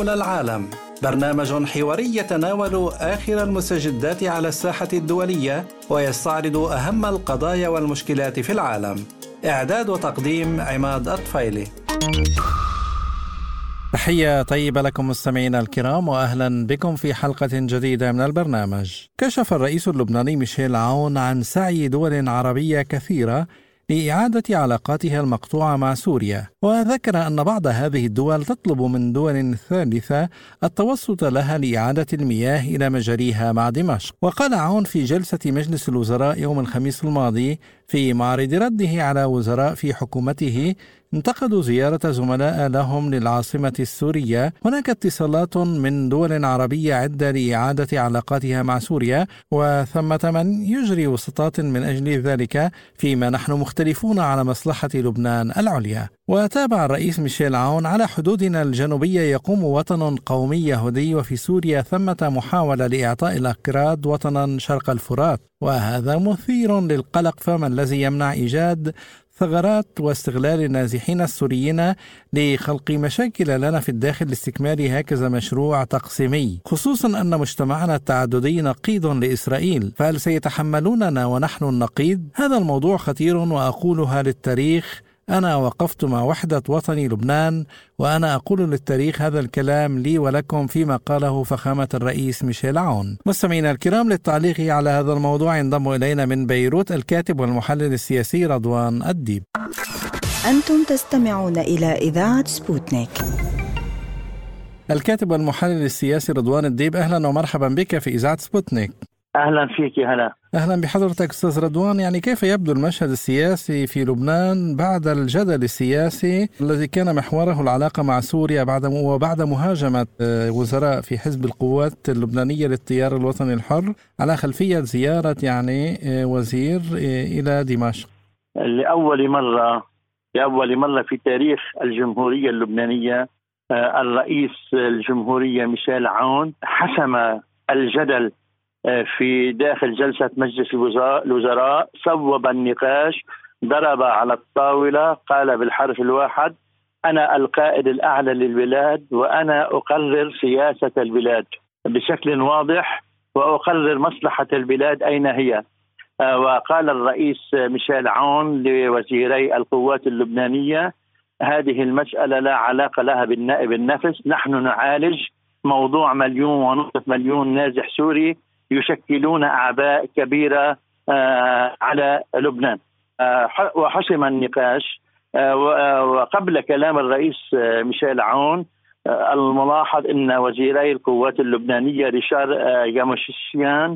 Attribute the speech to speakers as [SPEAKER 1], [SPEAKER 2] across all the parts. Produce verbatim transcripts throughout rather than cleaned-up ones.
[SPEAKER 1] حول العالم، برنامج حواري يتناول آخر المستجدات على الساحة الدولية ويستعرض أهم القضايا والمشكلات في العالم. إعداد وتقديم عماد الطفيلي. تحية طيبة لكم مستمعينا الكرام، وأهلا بكم في حلقة جديدة من البرنامج. كشف الرئيس اللبناني ميشيل عون عن سعي دول عربية كثيرة لإعادة علاقاتها المقطوعة مع سوريا، وذكر أن بعض هذه الدول تطلب من دول ثالثة التوسط لها لإعادة المياه إلى مجاريها مع دمشق. وقال عون في جلسة مجلس الوزراء يوم الخميس الماضي في معرض رده على وزراء في حكومته انتقدوا زيارة زملاء لهم للعاصمة السورية: هناك اتصالات من دول عربية عدة لإعادة علاقاتها مع سوريا، وثمة من يجري وسطات من أجل ذلك، فيما نحن مختلفون على مصلحة لبنان العليا. وتابع الرئيس ميشيل عون: على حدودنا الجنوبية يقوم وطن قومي يهودي، وفي سوريا ثمة محاولة لإعطاء الأكراد وطنا شرق الفرات، وهذا مثير للقلق. فما الذي يمنع إيجاد ثغرات واستغلال النازحين السوريين لخلق مشاكل لنا في الداخل لاستكمال هكذا مشروع تقسيمي، خصوصا أن مجتمعنا التعددي نقيض لإسرائيل، فهل سيتحملوننا ونحن النقيض؟ هذا الموضوع خطير، وأقولها للتاريخ: أنا وقفت مع وحدة وطني لبنان، وأنا أقول للتاريخ هذا الكلام لي ولكم، فيما قاله فخامة الرئيس ميشيل عون. مستمعينا الكرام، للتعليق على هذا الموضوع ينضم إلينا من بيروت الكاتب والمحلل السياسي رضوان الديب.
[SPEAKER 2] أنتم تستمعون إلى إذاعة سبوتنيك.
[SPEAKER 1] الكاتب والمحلل السياسي رضوان الديب، أهلا ومرحبا بك في إذاعة سبوتنيك.
[SPEAKER 3] أهلا فيك. هلا
[SPEAKER 1] أهلا بحضرتك أستاذ رضوان. يعني كيف يبدو المشهد السياسي في لبنان بعد الجدل السياسي الذي كان محوره العلاقة مع سوريا بعد وبعد مهاجمة وزراء في حزب القوات اللبنانية للتيار الوطني الحر على خلفية زيارة يعني وزير إلى دمشق؟
[SPEAKER 3] لأول مرة لأول مرة في تاريخ الجمهورية اللبنانية الرئيس الجمهورية ميشيل عون حسم الجدل في داخل جلسة مجلس الوزراء، صوب النقاش، ضرب على الطاولة، قال بالحرف الواحد: أنا القائد الأعلى للبلاد، وأنا أقرر سياسة البلاد بشكل واضح، وأقرر مصلحة البلاد أين هي. وقال الرئيس ميشيل عون لوزيري القوات اللبنانية: هذه المسألة لا علاقة لها بالنائب النفس، نحن نعالج موضوع مليون ونصف مليون نازح سوري يشكلون أعباء كبيرة على لبنان. وحسم النقاش. وقبل كلام الرئيس ميشيل عون الملاحظ أن وزيري القوات اللبنانية ريشار جاموشيان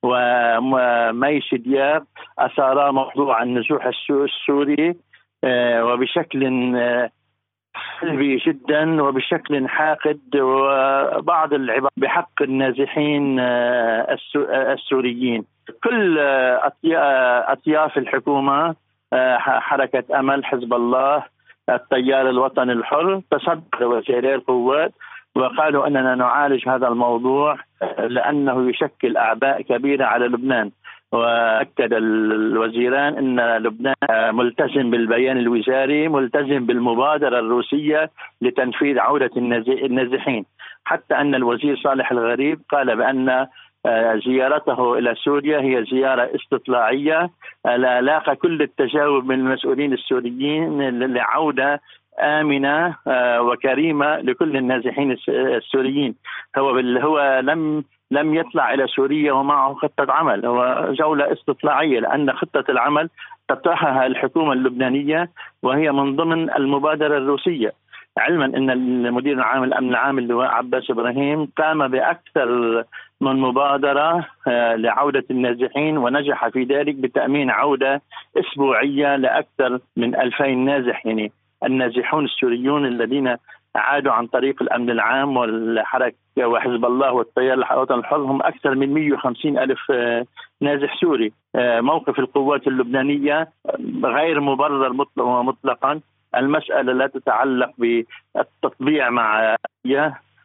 [SPEAKER 3] وميس دياب أثارا موضوع النزوح السوري وبشكل سلبي جدا وبشكل حاقد، وبعض العبارات بحق النازحين السوريين. كل أطياف الحكومة، حركة أمل، حزب الله، التيار الوطني الحر، تصدر وزيري القوات وقالوا أننا نعالج هذا الموضوع لأنه يشكل أعباء كبيرة على لبنان. وأكد الوزيران أن لبنان ملتزم بالبيان الوزاري، ملتزم بالمبادرة الروسية لتنفيذ عودة النازحين، حتى أن الوزير صالح الغريب قال بأن زيارته إلى سوريا هي زيارة استطلاعية لا لاقى كل التجاوب من المسؤولين السوريين لعودة آمنة وكريمة لكل النازحين السوريين. هو هو لم لم يطلع إلى سوريا ومعه خطة عمل، هو جولة استطلاعية، لأن خطة العمل تطرحها الحكومة اللبنانية وهي من ضمن المبادرة الروسية، علما أن المدير العام الأمن العام اللواء عباس إبراهيم قام بأكثر من مبادرة لعودة النازحين ونجح في ذلك بتأمين عودة أسبوعية لأكثر من ألفين نازح. يعني النازحون السوريون الذين عادوا عن طريق الأمن العام والحركة وحزب الله والتيار الوطني الحر هم أكثر من مئة وخمسين ألف نازح سوري. موقف القوات اللبنانية غير مبرر مطلقا. المسألة لا تتعلق بالتطبيع مع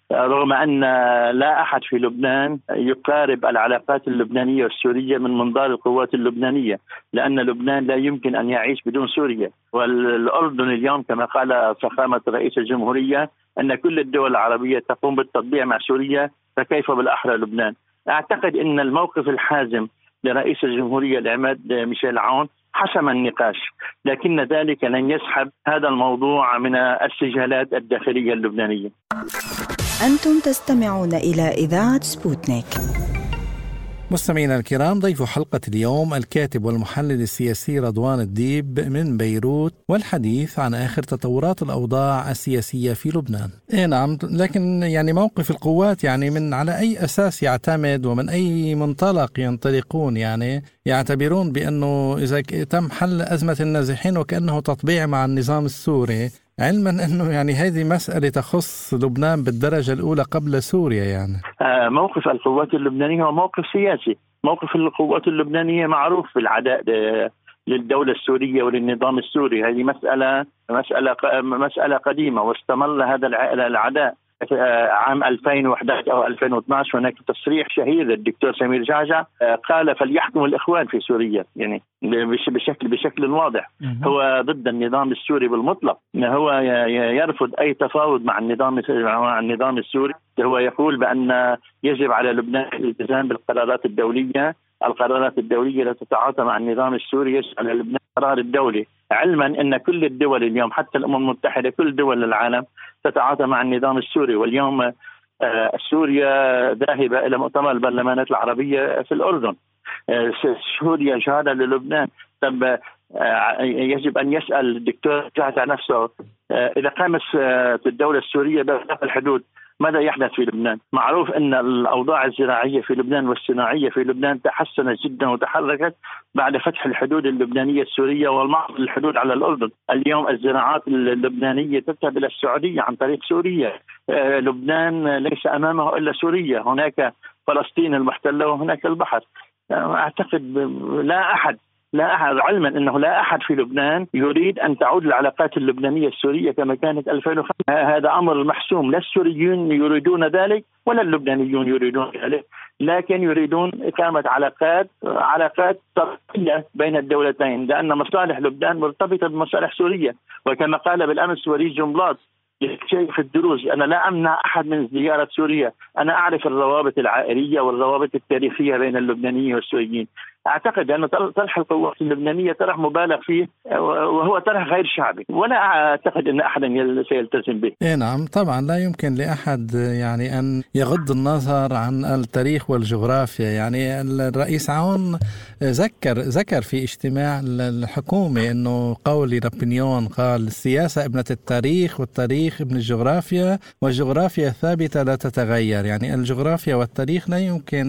[SPEAKER 3] رغم أن لا أحد في لبنان يقارب العلاقات اللبنانية والسورية من منظار القوات اللبنانية، لأن لبنان لا يمكن أن يعيش بدون سوريا. والأردن اليوم كما قال فخامة رئيس الجمهورية أن كل الدول العربية تقوم بالتطبيع مع سوريا، فكيف بالأحرى لبنان؟ أعتقد أن الموقف الحازم لرئيس الجمهورية العماد ميشيل عون حسم النقاش، لكن ذلك لن يسحب هذا الموضوع من السجالات الداخلية اللبنانية.
[SPEAKER 2] أنتم تستمعون إلى إذاعة سبوتنيك.
[SPEAKER 1] مستمعينا الكرام، ضيف حلقة اليوم الكاتب والمحلل السياسي رضوان الديب من بيروت، والحديث عن آخر تطورات الأوضاع السياسية في لبنان. إيه نعم، لكن يعني موقف القوات يعني من على أي أساس يعتمد ومن أي منطلق ينطلقون؟ يعني يعتبرون بأنه إذا تم حل أزمة النازحين وكأنه تطبيع مع النظام السوري، علما أنه يعني هذه مسألة تخص لبنان بالدرجة الأولى قبل سوريا. يعني
[SPEAKER 3] آه موقف القوات اللبنانية هو موقف سياسي. موقف القوات اللبنانية معروف بالعداء للدولة السورية وللنظام السوري. هذه مسألة مسألة مسألة قديمة، واستمر هذا العداء. عام ألفين وإحدى عشر أو ألفين واثني عشر هناك تصريح شهير للدكتور سمير جعجع قال فليحكم الإخوان في سوريا، يعني بشكل بشكل واضح هو ضد النظام السوري بالمطلق. هو يرفض أي تفاوض مع النظام مع النظام السوري. هو يقول بأن يجب على لبنان الالتزام بالقرارات الدولية. القرارات الدولية لا تتعاطى مع النظام السوري، يجب على لبنان القرار الدولي، علما أن كل الدول اليوم حتى الأمم المتحدة كل دول العالم تتعاطى مع النظام السوري. واليوم سوريا ذاهبة إلى مؤتمر البرلمانات العربية في الأردن. سوريا جارة للبنان. طب يجب أن يسأل الدكتور جعجع نفسه إذا قامت الدولة السورية بإغلاق الحدود ماذا يحدث في لبنان؟ معروف أن الأوضاع الزراعية في لبنان والصناعية في لبنان تحسنت جدا وتحركت بعد فتح الحدود اللبنانية السورية والمعطل الحدود على الأردن. اليوم الزراعات اللبنانية تذهب إلى السعودية عن طريق سوريا. آه لبنان ليس أمامه إلا سوريا، هناك فلسطين المحتلة وهناك البحر. آه أعتقد لا أحد لا أحد علما أنه لا أحد في لبنان يريد أن تعود العلاقات اللبنانية السورية كما كانت ألفين وخمسة. هذا أمر محسوم، لا السوريون يريدون ذلك ولا اللبنانيون يريدون ذلك، لكن يريدون إقامة علاقات علاقات طردية بين الدولتين، لأن مصالح لبنان مرتبطة بمصالح سوريا. وكما قال بالأمس وليد جنبلاط شيخ الدروز، أنا لا أمنع أحد من زيارة سوريا، أنا أعرف الروابط العائلية والروابط التاريخية بين اللبنانيين والسوريين. أعتقد أن طرح القوات اللبنانية طرح مبالغ فيه وهو طرح غير شعبي، ولا أعتقد أن أحدا سيلتزم به.
[SPEAKER 1] إيه نعم، طبعا لا يمكن لأحد يعني أن يغض النظر عن التاريخ والجغرافيا. يعني الرئيس عون ذكر ذكر في اجتماع الحكومة أنه قولي رابنيون قال السياسة ابنة التاريخ والتاريخ ابن الجغرافيا والجغرافيا ثابتة لا تتغير. يعني الجغرافيا والتاريخ لا يمكن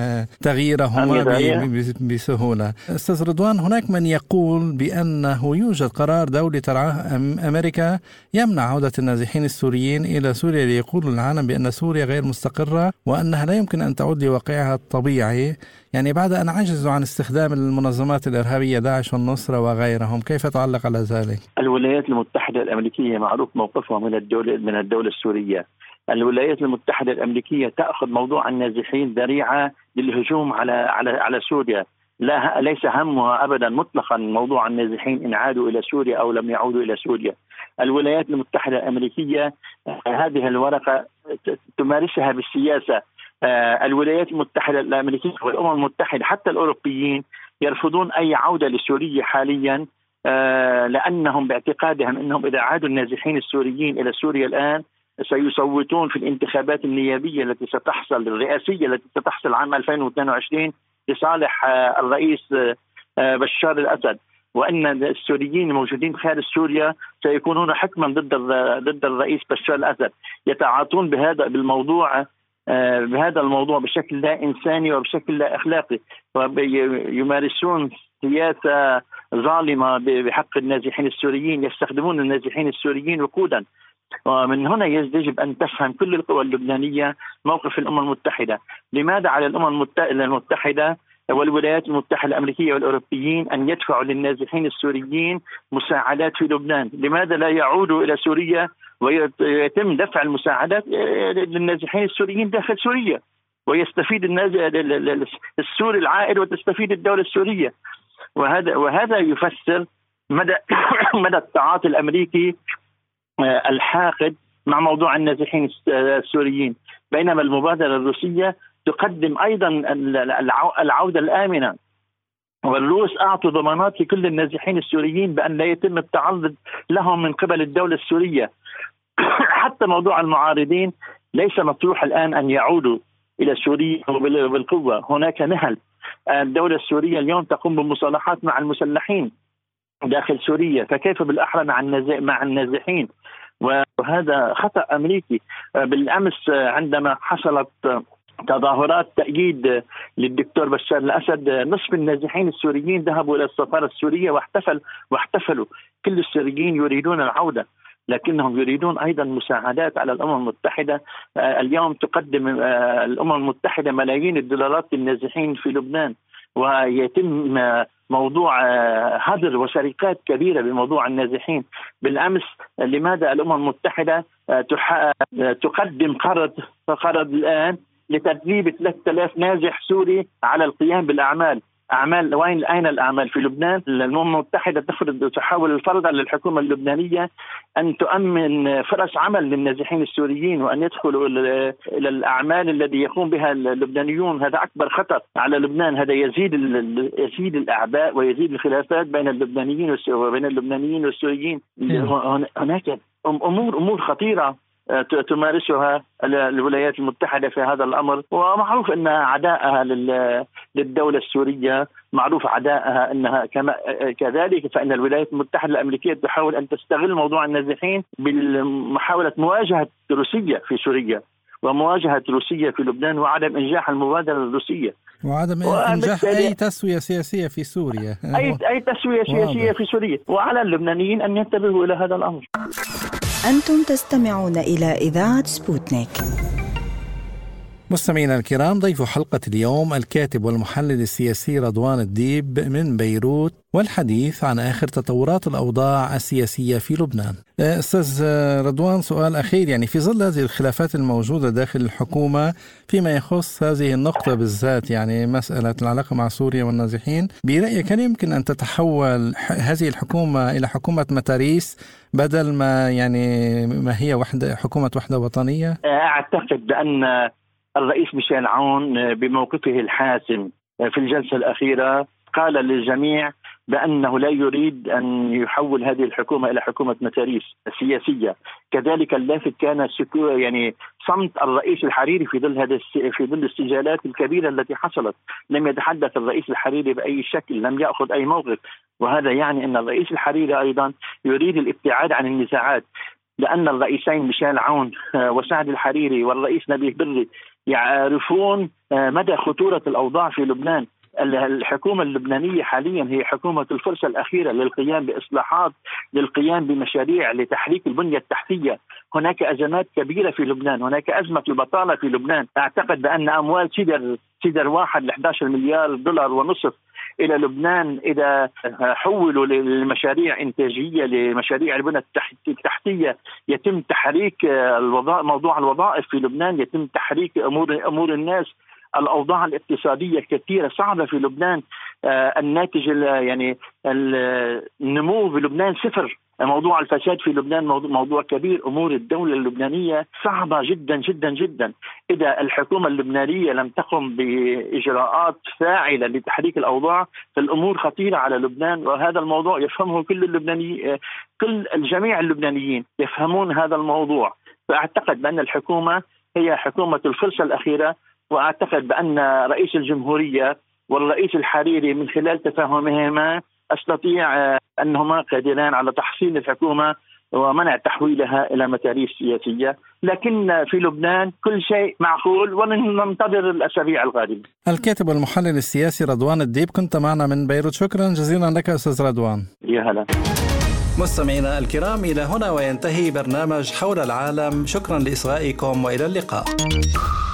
[SPEAKER 1] تغييرهما بسهولة. أستاذ رضوان، هناك من يقول بأنه يوجد قرار دولي ترعاه أمريكا يمنع عودة النازحين السوريين إلى سوريا، ليقول العالم بأن سوريا غير مستقرة وأنها لا يمكن أن تعود لواقعها الطبيعي، يعني بعد أن عجزوا عن استخدام المنظمات الإرهابية داعش والنصرة وغيرهم. كيف تعلق على ذلك؟
[SPEAKER 3] الولايات المتحدة الأمريكية معروف موقفها من الدولة من الدولة السورية. الولايات المتحدة الأمريكية تأخذ موضوع النازحين ذريعة للهجوم على على على سوريا. لا ليس همها أبدا مطلقا موضوع النازحين إن عادوا إلى سوريا أو لم يعودوا إلى سوريا. الولايات المتحدة الأمريكية هذه الورقة تمارسها بالسياسة. الولايات المتحدة الأمريكية والأمم المتحدة حتى الأوروبيين يرفضون أي عودة لسوريا حاليا، لأنهم باعتقادهم أنهم إذا عادوا النازحين السوريين إلى سوريا الآن سيصوتون في الانتخابات النيابية التي ستحصل الرئاسية التي ستحصل عام ألفين واثنين وعشرين لصالح الرئيس بشار الأسد، وأن السوريين الموجودين خارج سوريا سيكونون حكما ضد ضد الرئيس بشار الأسد. يتعاطون بهذا بالموضوع بهذا الموضوع بشكل لا إنساني وبشكل لا أخلاقي، ويمارسون سياسة ظالمة بحق النازحين السوريين، يستخدمون النازحين السوريين وقودا. ومن هنا يجب أن تفهم كل القوى اللبنانية موقف الأمم المتحدة. لماذا على الأمم المتحدة والولايات المتحدة الأمريكية والأوروبيين أن يدفعوا للنازحين السوريين مساعدات في لبنان؟ لماذا لا يعودوا إلى سوريا ويتم دفع المساعدات للنازحين السوريين داخل سوريا، ويستفيد السوري العائد وتستفيد الدولة السورية. وهذا وهذا يفسر مدى مدى التعاطي الأمريكي الحاقد مع موضوع النازحين السوريين، بينما المبادرة الروسية تقدم أيضا العودة الآمنة. والروس أعطوا ضمانات لكل النازحين السوريين بأن لا يتم التعرض لهم من قبل الدولة السورية. حتى موضوع المعارضين ليس مطروح الآن أن يعودوا إلى سوريا بالقوة، هناك نهل. الدولة السورية اليوم تقوم بمصالحات مع المسلحين داخل سوريا، فكيف بالأحرى مع مع النازحين؟ وهذا خطأ أمريكي. بالأمس عندما حصلت تظاهرات تأييد للدكتور بشار الأسد، نصف النازحين السوريين ذهبوا إلى السفارة السورية واحتفل واحتفلوا. كل السوريين يريدون العودة، لكنهم يريدون أيضا مساعدات على الأمم المتحدة. اليوم تقدم الأمم المتحدة ملايين الدولارات للنازحين في لبنان، ويتم موضوع هدر وشركات كبيرة بموضوع النازحين. بالأمس لماذا الأمم المتحدة تقدم قرض قرض الآن لتدريب ثلاثة آلاف نازح سوري على القيام بالأعمال؟ أعمال وين؟ أين الأعمال في لبنان؟ الأمم المتحدة تفرض تحاول الفرض على الحكومة اللبنانية أن تؤمن فرص عمل للنازحين السوريين وأن يدخلوا إلى الأعمال الذي يقوم بها اللبنانيون. هذا أكبر خطر على لبنان. هذا يزيد يزيد الأعباء ويزيد الخلافات بين اللبنانيين وبين اللبنانيين والسوريين. هناك أمور أمور خطيرة تمارسها الولايات المتحدة في هذا الأمر، ومعروف أن عداءها للدولة السورية، معروف عداءها أنها كما كذلك فإن الولايات المتحدة الأمريكية تحاول أن تستغل موضوع النازحين بمحاولة مواجهة روسيا في سوريا ومواجهة روسيا في لبنان وعدم إنجاح المبادرة الروسية
[SPEAKER 1] وعدم إنجاح أي تسوية سياسية في سوريا.
[SPEAKER 3] أي أي تسوية سياسية في سوريا، وعلى اللبنانيين أن ينتبهوا إلى هذا الأمر.
[SPEAKER 2] أنتم تستمعون إلى إذاعة سبوتنيك.
[SPEAKER 1] مستمعينا الكرام، ضيف حلقة اليوم الكاتب والمحلل السياسي رضوان الديب من بيروت، والحديث عن آخر تطورات الأوضاع السياسية في لبنان. أستاذ رضوان، سؤال أخير، يعني في ظل هذه الخلافات الموجودة داخل الحكومة فيما يخص هذه النقطة بالذات، يعني مسألة العلاقة مع سوريا والنازحين، برأيك هل يمكن أن تتحول هذه الحكومة إلى حكومة متاريس بدل ما يعني ما هي وحدة حكومة وحدة وطنية؟
[SPEAKER 3] أعتقد بأن الرئيس ميشيل عون بموقفه الحاسم في الجلسة الأخيرة قال للجميع بأنه لا يريد أن يحول هذه الحكومة إلى حكومة متاريس سياسية. كذلك اللافت كان سكو يعني صمت الرئيس الحريري في ظل هذا في ظل السجالات الكبيرة التي حصلت. لم يتحدث الرئيس الحريري بأي شكل، لم يأخذ أي موقف، وهذا يعني أن الرئيس الحريري أيضا يريد الابتعاد عن النزاعات، لأن الرئيسين ميشيل عون وسعد الحريري والرئيس نبيه بري يعرفون مدى خطورة الأوضاع في لبنان. الحكومة اللبنانية حاليا هي حكومة الفرصة الأخيرة للقيام بإصلاحات، للقيام بمشاريع لتحريك البنية التحتية. هناك أزمات كبيرة في لبنان، هناك أزمة البطالة في لبنان. أعتقد بأن أموال سيدر سيدر واحد ل إحدى عشر مليار دولار ونصف إلى لبنان إذا حولوا لمشاريع إنتاجية، لمشاريع البنى التحتية، يتم تحريك الوظائف، موضوع الوظائف في لبنان، يتم تحريك أمور أمور الناس. الأوضاع الاقتصادية كثيرة صعبة في لبنان. آه الناتج يعني النمو في لبنان صفر. موضوع الفساد في لبنان موضوع, موضوع كبير. أمور الدولة اللبنانية صعبة جدا جدا جدا. إذا الحكومة اللبنانية لم تقم بإجراءات فاعلة لتحريك الأوضاع فالأمور خطيرة على لبنان، وهذا الموضوع يفهمه كل اللبناني كل الجميع اللبنانيين يفهمون هذا الموضوع. فأعتقد بأن الحكومة هي حكومة الفرصة الأخيرة، وأعتقد بأن رئيس الجمهورية والرئيس الحريري من خلال تفاهمهما أستطيع أنهما قادران على تحصيل الحكومة ومنع تحويلها إلى متاريس سياسية. لكن في لبنان كل شيء معقول وننتظر الأسابيع القادمة.
[SPEAKER 1] الكاتب والمحلل السياسي رضوان الديب، كنت معنا من بيروت. شكرا جزيلا لك أستاذ رضوان.
[SPEAKER 3] يا هلا.
[SPEAKER 1] مستمعينا الكرام، إلى هنا وينتهي برنامج حول العالم. شكرا لإصغائكم وإلى اللقاء.